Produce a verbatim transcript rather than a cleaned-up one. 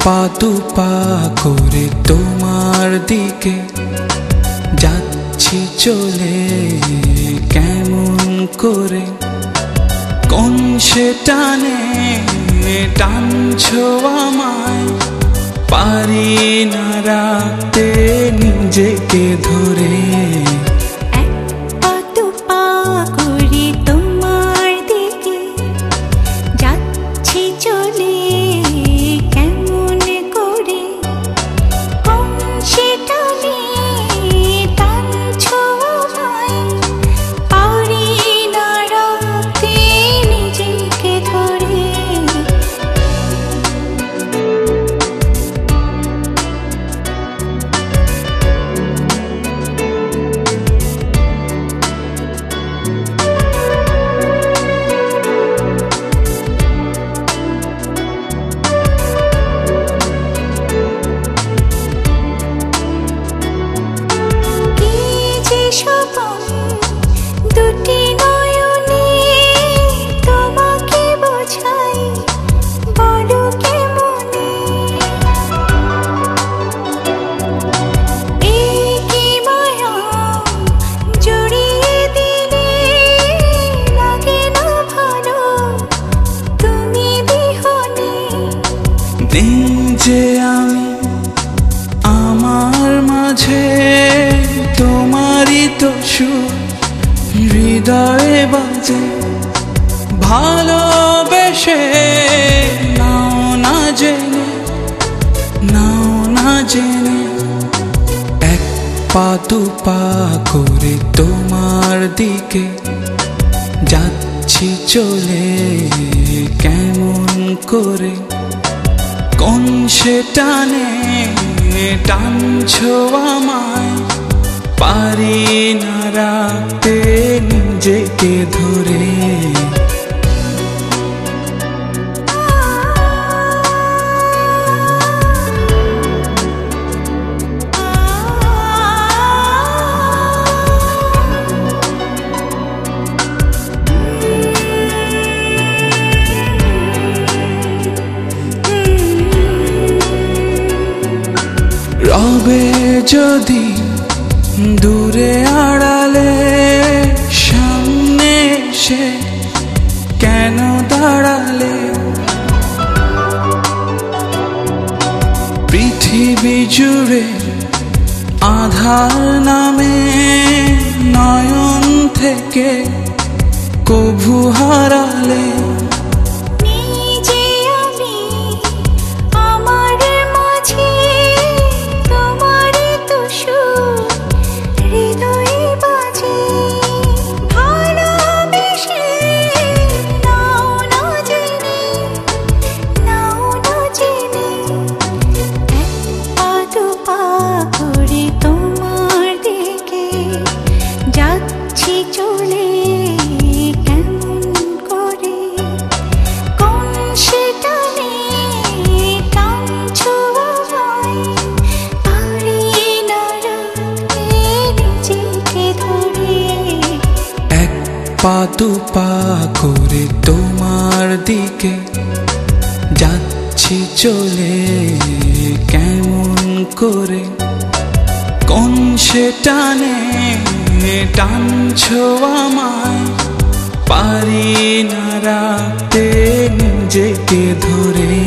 পা দু পা করে তোমার দিকে যাচ্ছি চলে, কেমন করে কোন সে টানে টানছো আমায়, পারি না রাখতে নিজেকে ধরে। যে আমি আমার মাঝে তোমারই তো সুর হৃদয়ে বাজে, ভালোবেসে নাও না জেনে, নাও না জেনে এক পা দু পা করে তোমার দিকে যাচ্ছি চলে, কেমন করে কোন সে টানে টানছো আমায়, পারি না রাখতে নিজেকে ধরে। রবে যদি দূরে আড়ালে, সামনে এসে কেন দাঁড়ালে, পৃথিবী জুড়ে আধার নামে নয়ন থেকে কভু হারালে। পা দু পা করে তোমার দিকে যাচ্ছি চলে, কেমন করে কোন সে টানে টানছো আমায়, পারি না রাখতে নিজেকে ধরে।